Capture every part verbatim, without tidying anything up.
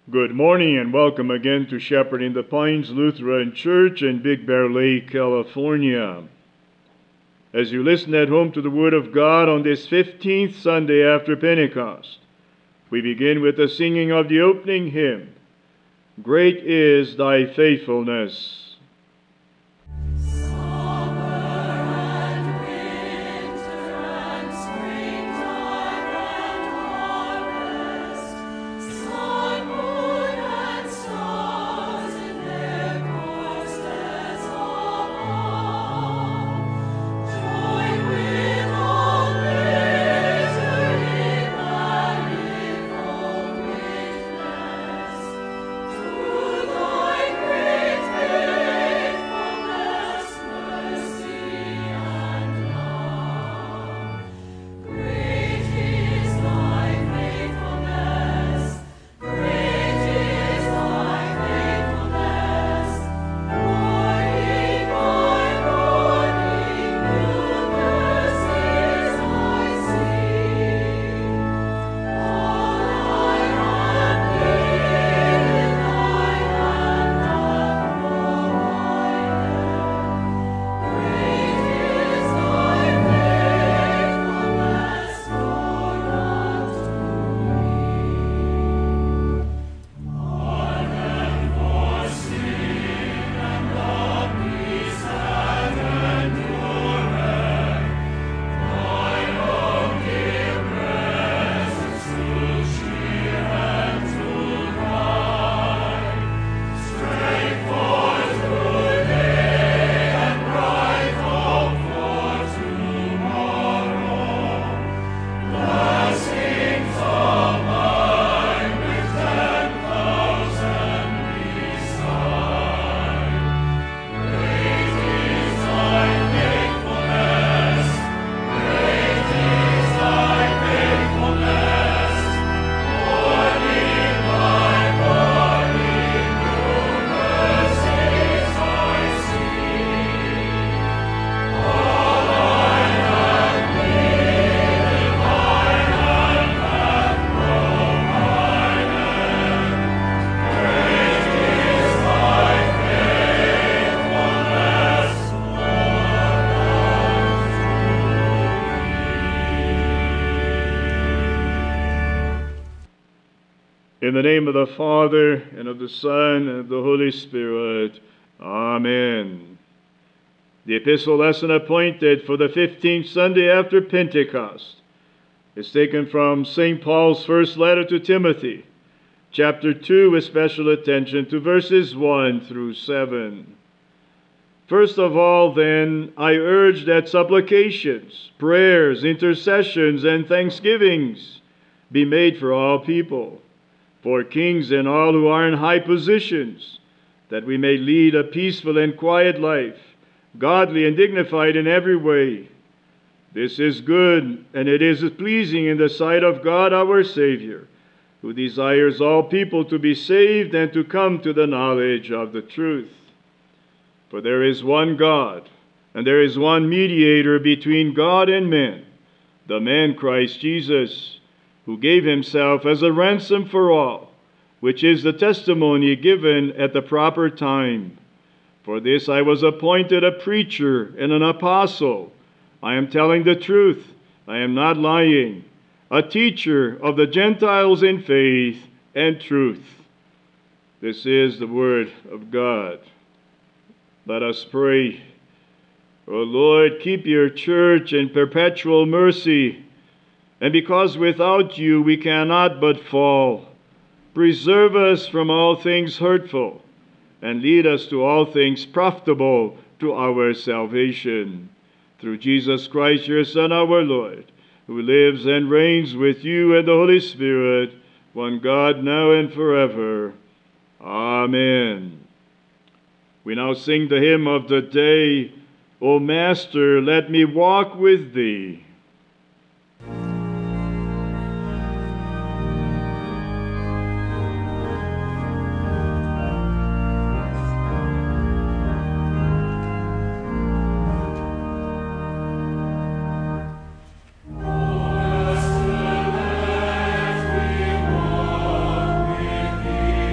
Good morning and welcome again to Shepherding the Pines Lutheran Church in Big Bear Lake, California. As you listen at home to the Word of God on this fifteenth Sunday after Pentecost, we begin with the singing of the opening hymn, Great is Thy Faithfulness. In the name of the Father, and of the Son, and of the Holy Spirit. Amen. The epistle lesson appointed for the fifteenth Sunday after Pentecost is taken from Saint Paul's first letter to Timothy, chapter two, with special attention to verses one through seven. First of all, then, I urge that supplications, prayers, intercessions, and thanksgivings be made for all people, for kings and all who are in high positions, that we may lead a peaceful and quiet life, godly and dignified in every way. This is good, and it is pleasing in the sight of God our Savior, who desires all people to be saved and to come to the knowledge of the truth. For there is one God, and there is one mediator between God and men, the man Christ Jesus, who gave himself as a ransom for all, which is the testimony given at the proper time. For this I was appointed a preacher and an apostle. I am telling the truth, I am not lying, a teacher of the Gentiles in faith and truth. This is the word of God. Let us pray. O Lord, keep your church in perpetual mercy, and because without you we cannot but fall, preserve us from all things hurtful, and lead us to all things profitable to our salvation. Through Jesus Christ, your Son, our Lord, who lives and reigns with you and the Holy Spirit, one God, now and forever. Amen. We now sing the hymn of the day, O Master, let me walk with thee. Master, let me walk with thee.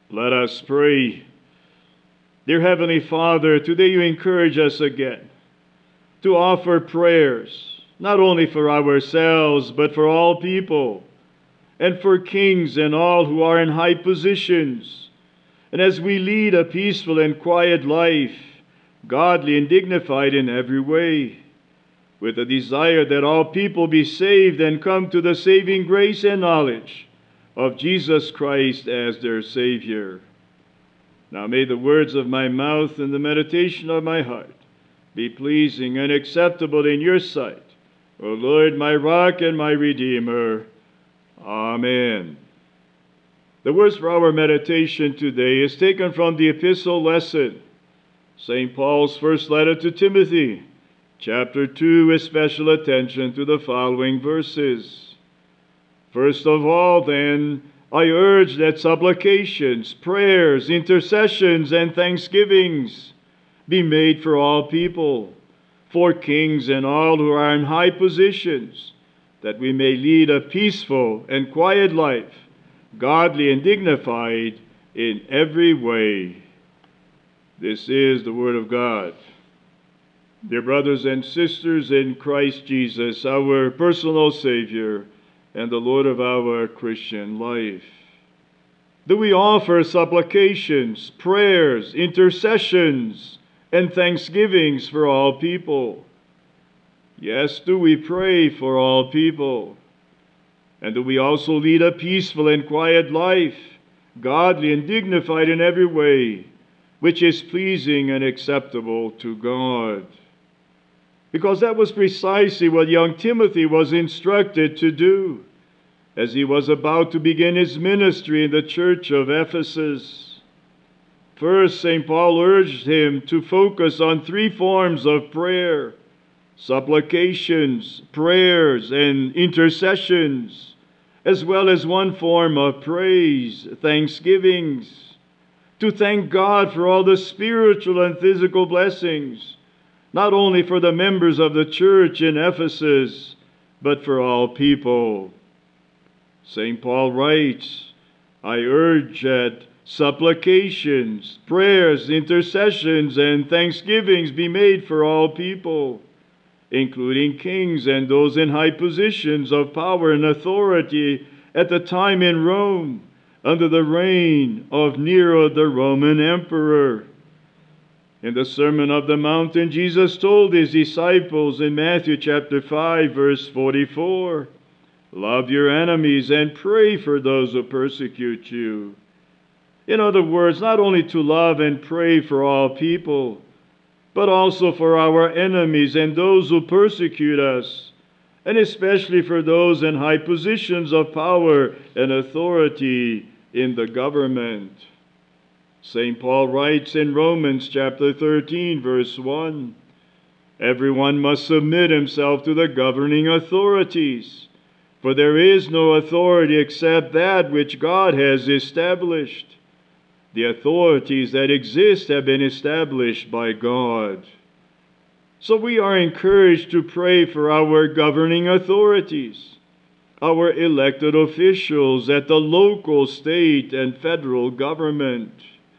Let us pray. Dear Heavenly Father, today you encourage us again to offer prayers, not only for ourselves, but for all people, and for kings and all who are in high positions. And as we lead a peaceful and quiet life, godly and dignified in every way, with a desire that all people be saved and come to the saving grace and knowledge of Jesus Christ as their Savior. Now may the words of my mouth and the meditation of my heart be pleasing and acceptable in your sight, O Lord, my rock and my redeemer. Amen. The verse for our meditation today is taken from the epistle lesson, Saint Paul's first letter to Timothy, chapter two, with special attention to the following verses. First of all, then, I urge that supplications, prayers, intercessions, and thanksgivings be made for all people, for kings and all who are in high positions, that we may lead a peaceful and quiet life, godly and dignified in every way. This is the word of God. Dear brothers and sisters in Christ Jesus, our personal Savior and the Lord of our Christian life, do we offer supplications, prayers, intercessions, and thanksgivings for all people? Yes, do we pray for all people? And do we also lead a peaceful and quiet life, godly and dignified in every way, which is pleasing and acceptable to God? Because that was precisely what young Timothy was instructed to do as he was about to begin his ministry in the church of Ephesus. First, Saint Paul urged him to focus on three forms of prayer: supplications, prayers, and intercessions, as well as one form of praise, thanksgivings, to thank God for all the spiritual and physical blessings, not only for the members of the church in Ephesus, but for all people. Saint Paul writes, I urge that supplications, prayers, intercessions, and thanksgivings be made for all people, including kings and those in high positions of power and authority at the time in Rome, under the reign of Nero the Roman emperor. In the Sermon of the Mount, Jesus told his disciples in Matthew chapter five, verse forty-four, love your enemies and pray for those who persecute you. In other words, not only to love and pray for all people, but also for our enemies and those who persecute us, and especially for those in high positions of power and authority in the government. Saint Paul writes in Romans chapter thirteen, verse one, everyone must submit himself to the governing authorities, for there is no authority except that which God has established. The authorities that exist have been established by God. So we are encouraged to pray for our governing authorities, our elected officials at the local, state, and federal government,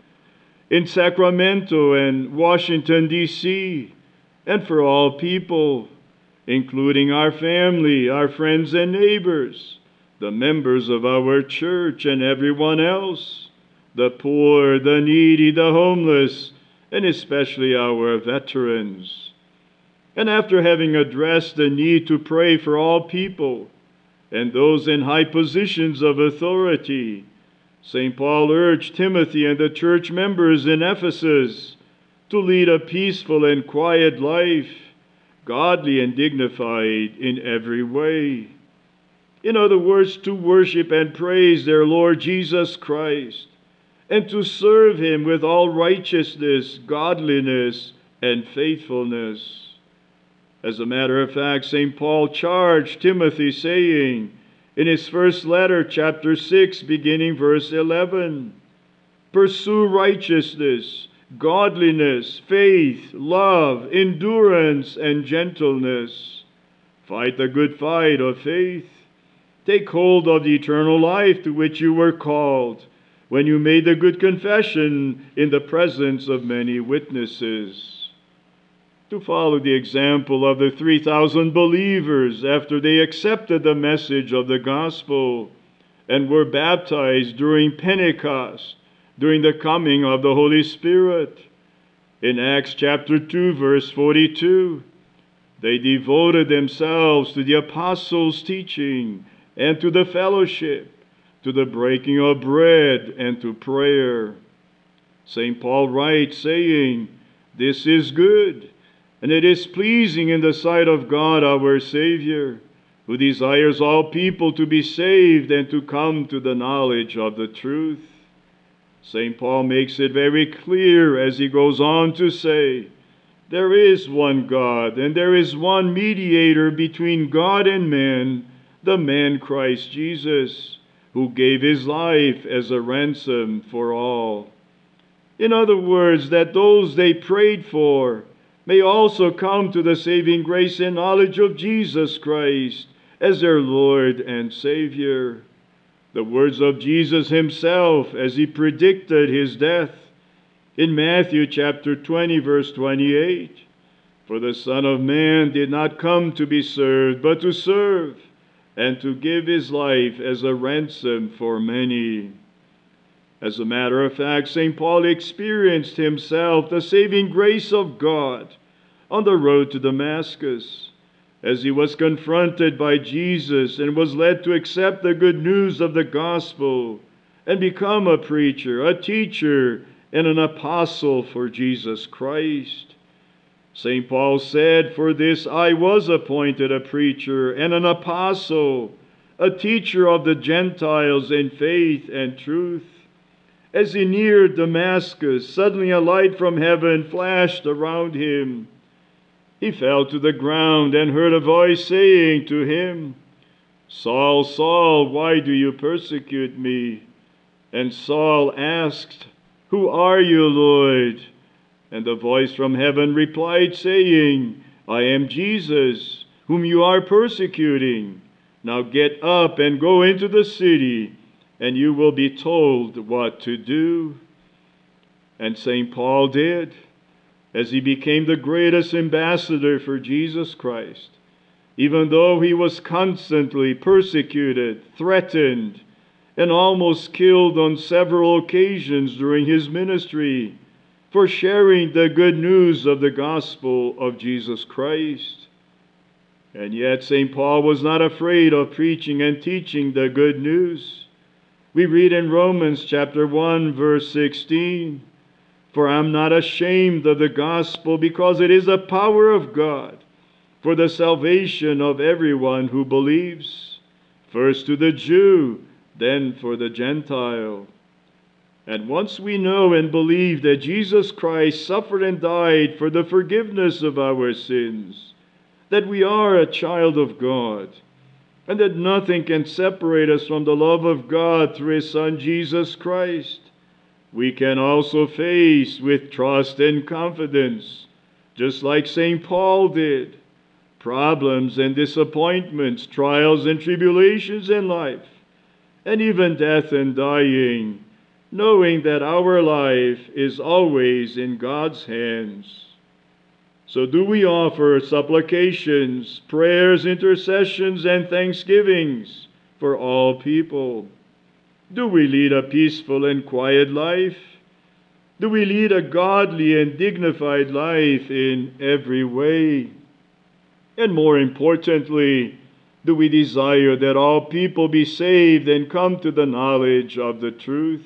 in Sacramento and Washington, D C, and for all people, including our family, our friends and neighbors, the members of our church, and everyone else, the poor, the needy, the homeless, and especially our veterans. And after having addressed the need to pray for all people and those in high positions of authority, Saint Paul urged Timothy and the church members in Ephesus to lead a peaceful and quiet life, godly and dignified in every way. In other words, to worship and praise their Lord Jesus Christ, and to serve him with all righteousness, godliness, and faithfulness. As a matter of fact, Saint Paul charged Timothy, saying in his first letter, chapter six, beginning verse eleven, pursue righteousness, godliness, faith, love, endurance, and gentleness. Fight the good fight of faith. Take hold of the eternal life to which you were called, when you made the good confession in the presence of many witnesses. To follow the example of the three thousand believers after they accepted the message of the gospel and were baptized during Pentecost, during the coming of the Holy Spirit. In Acts chapter two, verse forty-two, they devoted themselves to the apostles' teaching and to the fellowship, to the breaking of bread and to prayer. Saint Paul writes, saying, "This is good, and it is pleasing in the sight of God our Savior, who desires all people to be saved and to come to the knowledge of the truth." Saint Paul makes it very clear as he goes on to say, "There is one God, and there is one mediator between God and man, the man Christ Jesus, who gave his life as a ransom for all." In other words, that those they prayed for may also come to the saving grace and knowledge of Jesus Christ as their Lord and Savior. The words of Jesus himself as he predicted his death in Matthew chapter twenty, verse twenty-eight, "For the Son of Man did not come to be served, but to serve, and to give his life as a ransom for many." As a matter of fact, Saint Paul experienced himself the saving grace of God on the road to Damascus, as he was confronted by Jesus and was led to accept the good news of the gospel and become a preacher, a teacher, and an apostle for Jesus Christ. Saint Paul said, "For this I was appointed a preacher and an apostle, a teacher of the Gentiles in faith and truth." As he neared Damascus, suddenly a light from heaven flashed around him. He fell to the ground and heard a voice saying to him, "Saul, Saul, why do you persecute me?" And Saul asked, "Who are you, Lord?" And the voice from heaven replied, saying, "I am Jesus, whom you are persecuting. Now get up and go into the city, and you will be told what to do." And Saint Paul did, as he became the greatest ambassador for Jesus Christ, even though he was constantly persecuted, threatened, and almost killed on several occasions during his ministry for sharing the good news of the gospel of Jesus Christ. And yet Saint Paul was not afraid of preaching and teaching the good news. We read in Romans chapter one, verse sixteen, "For I am not ashamed of the gospel, because it is the power of God for the salvation of everyone who believes, first to the Jew, then for the Gentile." And once we know and believe that Jesus Christ suffered and died for the forgiveness of our sins, that we are a child of God, and that nothing can separate us from the love of God through his Son Jesus Christ, we can also face with trust and confidence, just like Saint Paul did, problems and disappointments, trials and tribulations in life, and even death and dying, knowing that our life is always in God's hands. So do we offer supplications, prayers, intercessions, and thanksgivings for all people? Do we lead a peaceful and quiet life? Do we lead a godly and dignified life in every way? And more importantly, do we desire that all people be saved and come to the knowledge of the truth?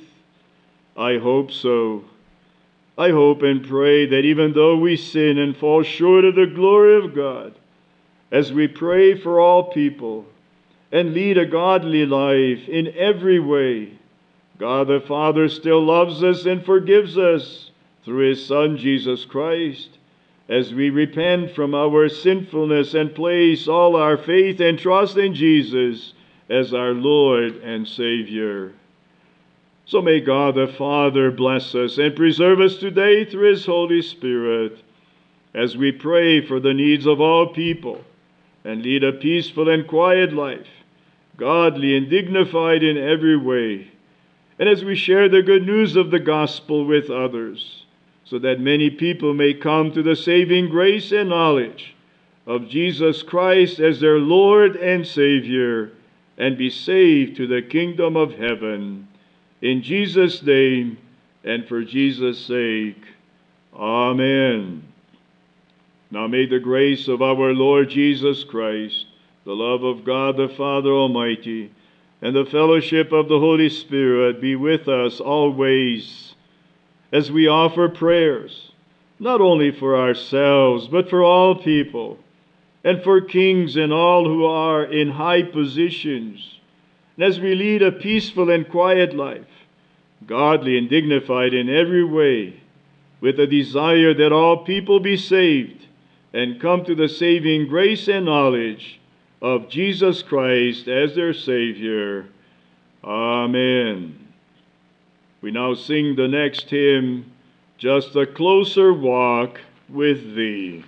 I hope so. I hope and pray that even though we sin and fall short of the glory of God, as we pray for all people and lead a godly life in every way, God the Father still loves us and forgives us through his Son Jesus Christ, as we repent from our sinfulness and place all our faith and trust in Jesus as our Lord and Savior. So may God the Father bless us and preserve us today through his Holy Spirit, as we pray for the needs of all people and lead a peaceful and quiet life, godly and dignified in every way, and as we share the good news of the gospel with others, so that many people may come to the saving grace and knowledge of Jesus Christ as their Lord and Savior, and be saved to the kingdom of heaven. In Jesus' name, and for Jesus' sake. Amen. Now may the grace of our Lord Jesus Christ, the love of God the Father Almighty, and the fellowship of the Holy Spirit be with us always, as we offer prayers, not only for ourselves, but for all people, and for kings and all who are in high positions, and as we lead a peaceful and quiet life, godly and dignified in every way, with a desire that all people be saved and come to the saving grace and knowledge of Jesus Christ as their Savior. Amen. We now sing the next hymn, Just a Closer Walk with Thee.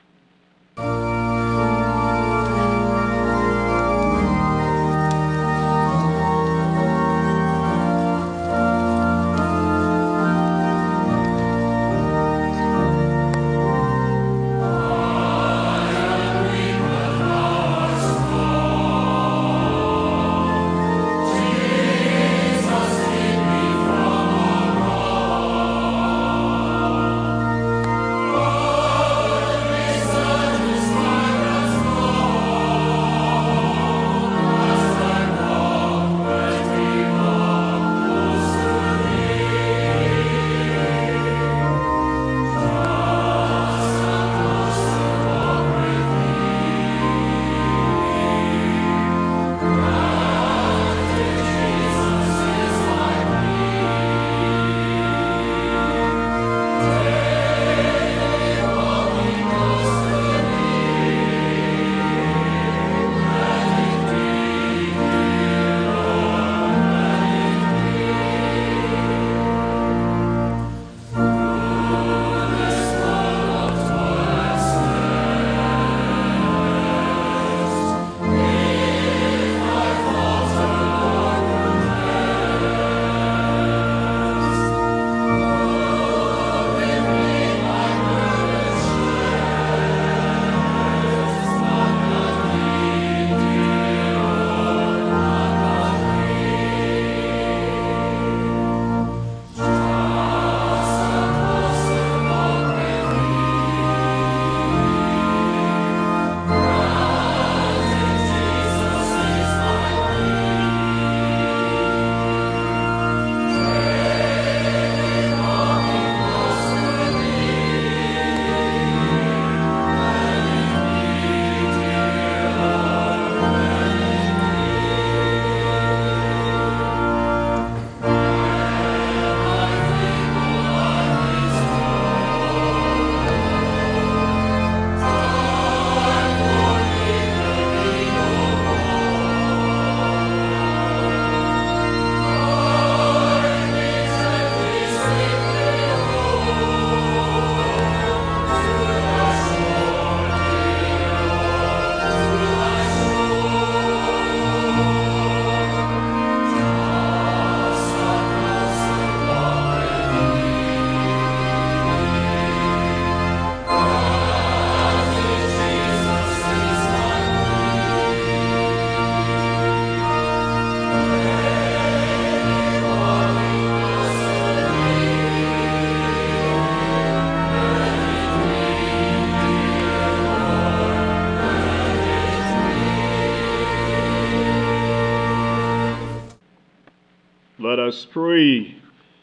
Let us pray.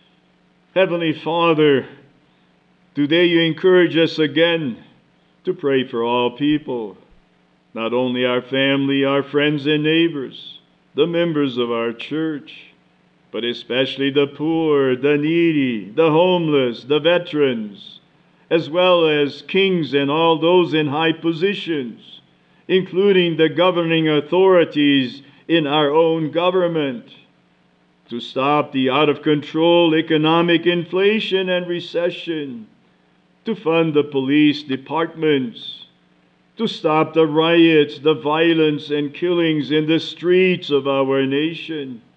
Heavenly Father, today you encourage us again to pray for all people, not only our family, our friends and neighbors, the members of our church, but especially the poor, the needy, the homeless, the veterans, as well as kings and all those in high positions, including the governing authorities in our own government, to stop the out-of-control economic inflation and recession, to fund the police departments, to stop the riots, the violence and killings in the streets of our nation,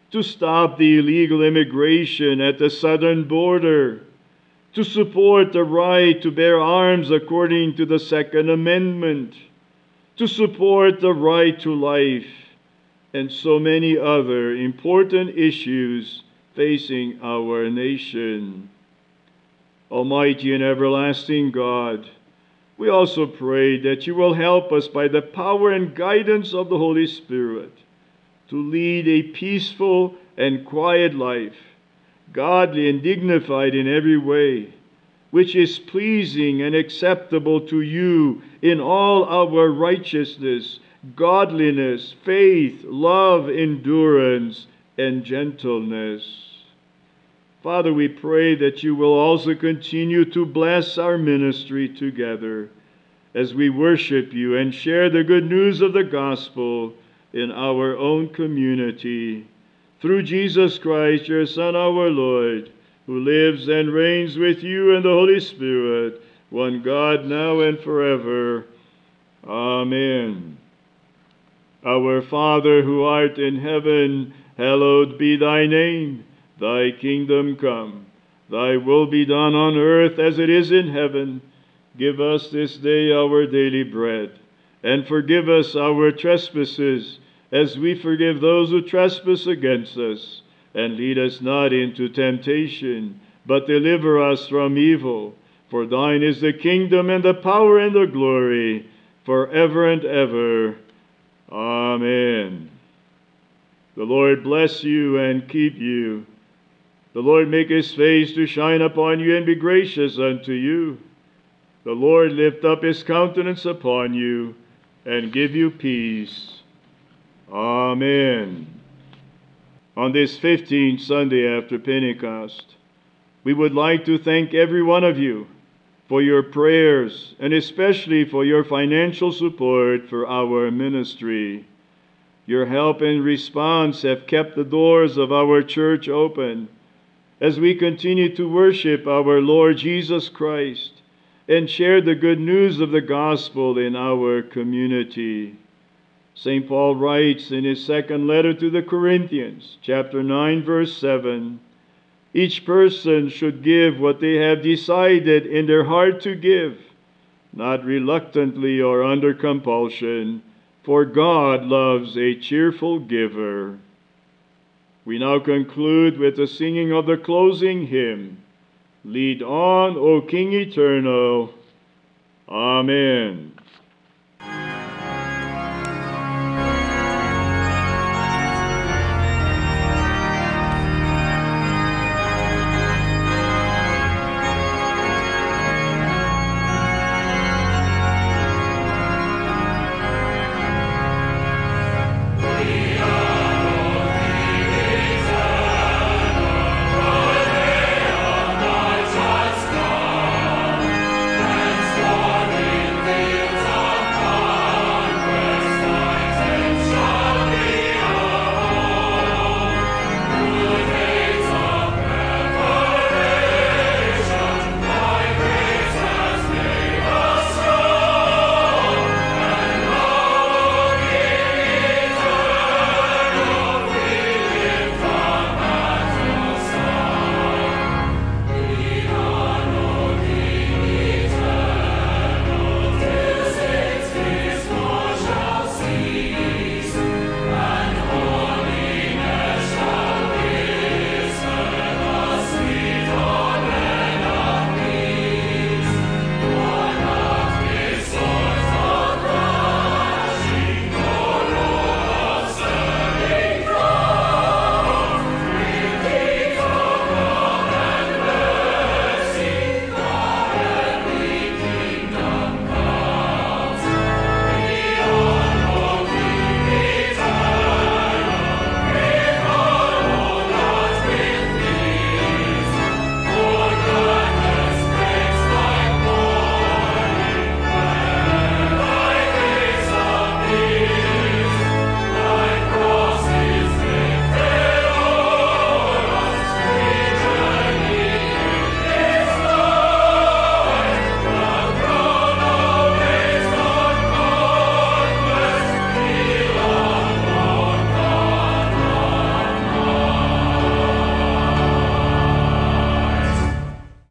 to stop the illegal immigration at the southern border, to support the right to bear arms according to the Second Amendment, to support the right to life, and so many other important issues facing our nation. Almighty and everlasting God, we also pray that you will help us by the power and guidance of the Holy Spirit to lead a peaceful and quiet life, godly and dignified in every way, which is pleasing and acceptable to you in all our righteousness, godliness, faith, love, endurance, and gentleness. Father, we pray that you will also continue to bless our ministry together as we worship you and share the good news of the gospel in our own community. Through Jesus Christ, your Son, our Lord, who lives and reigns with you and the Holy Spirit, one God, now and forever. Amen. Our Father, who art in heaven, hallowed be thy name. Thy kingdom come, thy will be done on earth as it is in heaven. Give us this day our daily bread, and forgive us our trespasses, as we forgive those who trespass against us. And lead us not into temptation, but deliver us from evil. For thine is the kingdom and the power and the glory, forever and ever. Amen. The Lord bless you and keep you. The Lord make his face to shine upon you and be gracious unto you. The Lord lift up his countenance upon you and give you peace. Amen. On this fifteenth Sunday after Pentecost, we would like to thank every one of you for your prayers and especially for your financial support for our ministry. Your help and response have kept the doors of our church open as we continue to worship our Lord Jesus Christ and share the good news of the gospel in our community. Saint Paul writes in his second letter to the Corinthians, chapter nine, verse seven, each person should give what they have decided in their heart to give, not reluctantly or under compulsion, for God loves a cheerful giver. We now conclude with the singing of the closing hymn, Lead on, O King Eternal. Amen.